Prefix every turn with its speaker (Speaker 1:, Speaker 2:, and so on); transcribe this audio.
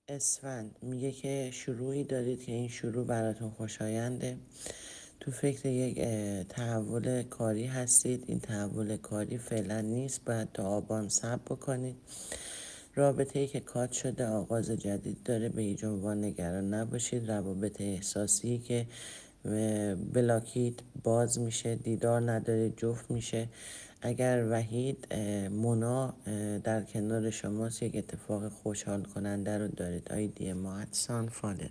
Speaker 1: اسفند میگه که شروعی دارید که این شروع براتون خوشاینده. تو فکر یک تحول کاری هستید. این تحول کاری فعلا نیست، باید تا آبان صبر بکنید. رابطه‌ای که کات شده آغاز جدید داره، به هیچ عنوان نگران نباشید. روابط احساسی که بلاکید باز میشه، دیدار ندارید جفت میشه. اگر وحید مونا در کنار شماست، یک اتفاق خوشحال کننده رو دارید. آیدی ما @فالر